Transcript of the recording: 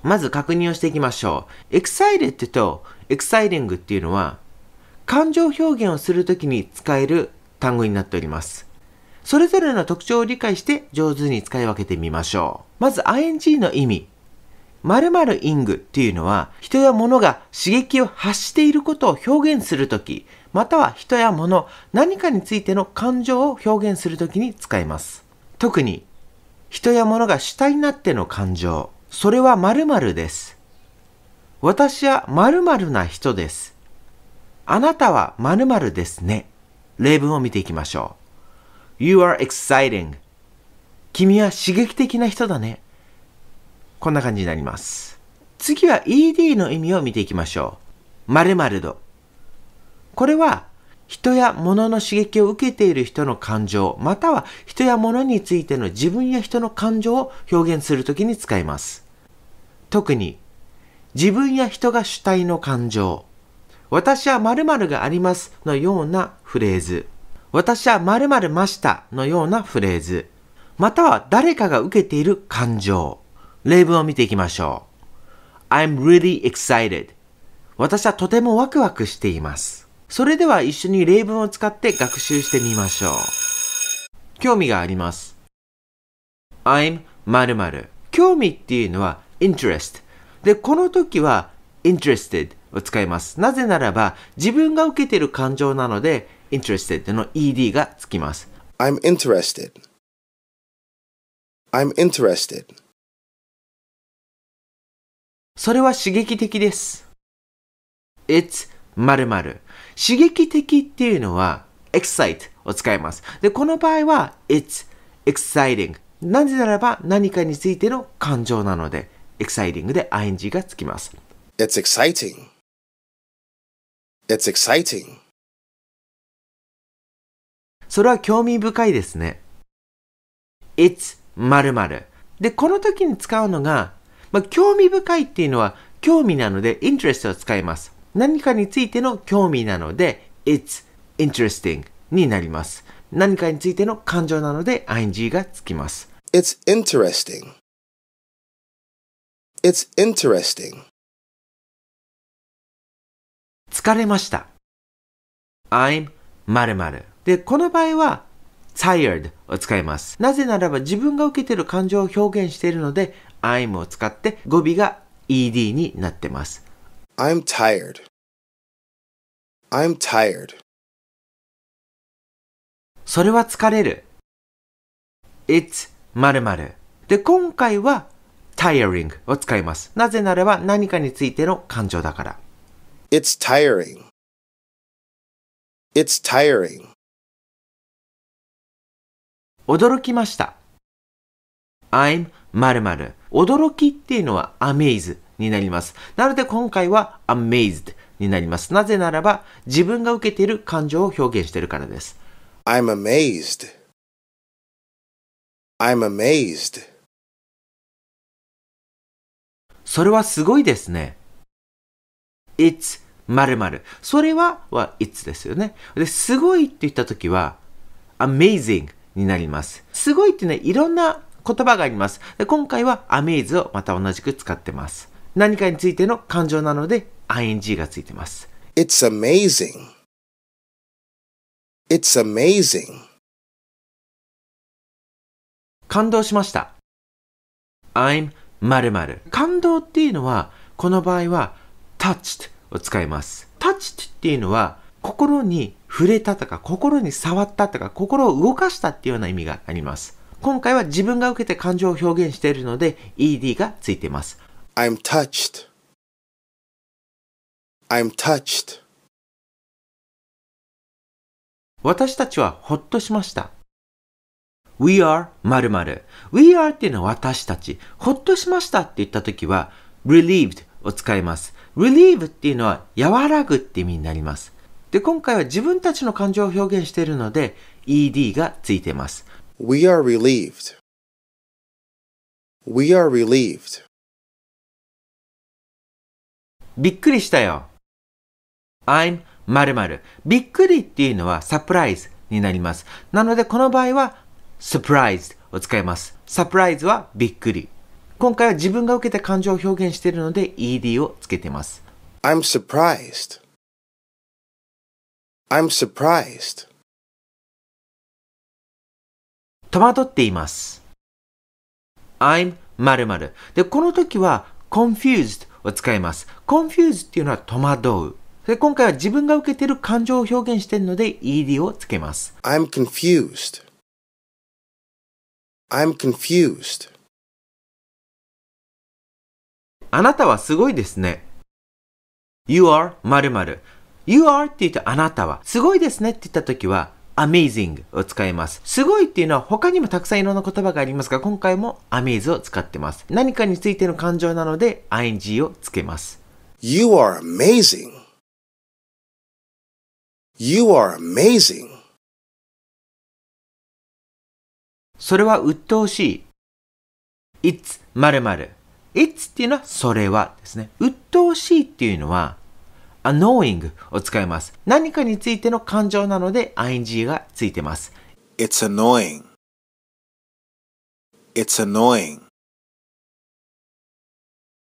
まず確認をしていきましょう。excited と exciting っていうのは、感情表現をするときに使える単語になっております。それぞれの特徴を理解して上手に使い分けてみましょう。まず ing の意味。〇〇 ing っていうのは、人や物が刺激を発していることを表現するとき、または人や物、何かについての感情を表現するときに使います。特に、人や物が主体になっての感情。それは〇〇です。私は〇〇な人です。あなたは〇〇ですね。例文を見ていきましょう。You are exciting. 君は刺激的な人だね。こんな感じになります。次は ed の意味を見ていきましょう。〇〇度。これは人や物の刺激を受けている人の感情、または人や物についての自分や人の感情を表現するときに使います。特に自分や人が主体の感情、私は〇〇がありますのようなフレーズ、私は〇〇ましたのようなフレーズ、または誰かが受けている感情。例文を見ていきましょう。I'm really excited. 私はとてもワクワクしています。それでは一緒に例文を使って学習してみましょう。興味があります。I'm 〇〇。興味っていうのは interest。で、この時は interested を使います。なぜならば自分が受けている感情なので interested の ed がつきます。 I'm interested. I'm interested. それは刺激的です。It's 〇〇。刺激的っていうのは excite を使います。で、この場合は It's exciting。なぜならば何かについての感情なので exciting で ing がつきます。 It's exciting. It's exciting. それは興味深いですね。It's 〇〇。で、この時に使うのが、興味深いっていうのは興味なので interest を使います。何かについての興味なので It's interesting になります。何かについての感情なので ing がつきます。 It's interesting. It's interesting. 疲れました。I'm 〇〇。で、この場合は tired を使います。なぜならば自分が受けている感情を表現しているので I'm を使って語尾が ed になってます。 I'm tired. I'm tired. それは疲れる。It's 〇〇。で、今回は tiring を使います。なぜならば何かについての感情だから。 It's tiring. It's tiring. 驚きました。I'm 〇〇。驚きっていうのは amaze になります。なので今回は amazed になります。なぜならば自分が受けている感情を表現しているからです。 I'm amazed. I'm amazed. それはすごいですね。It's 〇〇。それは it's ですよね。で、すごいって言ったときは amazing になります。すごいってね、いろんな言葉があります。で、今回は amaze をまた同じく使ってます。何かについての感情なので ing がついてます。 It's amazing. It's amazing. 感動しました。I'm 〇〇。感動っていうのは、この場合は touched を使います。touched っていうのは、心に触れたとか、心に触ったとか、心を動かしたっていうような意味があります。今回は自分が受けて感情を表現しているので、ed がついています。 I'm touched. I'm touched. 私たちはほっとしました。We are 〇〇。We are っていうのは私たち。ほっとしましたって言ったときは relieved を使います。relieve っていうのは和らぐって意味になります。で、今回は自分たちの感情を表現しているので ed がついています。 We are relieved. We are relieved. びっくりしたよ。I'm 〇〇。びっくりっていうのはサプライズになります。なのでこの場合はsurprised を使います。surprise はびっくり。 今回は自分が受けた感情を表現しているので ed をつけてます。 I'm surprised. I'm surprised. 戸惑っています。I'm 〇〇。で、この時は confused を使います。confused っていうのは戸惑う。で、今回は自分が受けている感情を表現しているので ed をつけます。 I'm confused. I'm confused. あなたはすごいですね。You are 〇〇。You are って言うとあなたは。すごいですねって言った時はamazing を使います。すごいっていうのは他にもたくさんいろんな言葉がありますが、今回も amaze を使ってます。何かについての感情なので ing をつけます。 You are amazing. You are amazing. それは鬱陶しい。It's 〇〇。It's っていうのはそれはですね。鬱陶しいっていうのはannoying を使います。何かについての感情なので ing がついてます。 It's annoying. It's annoying.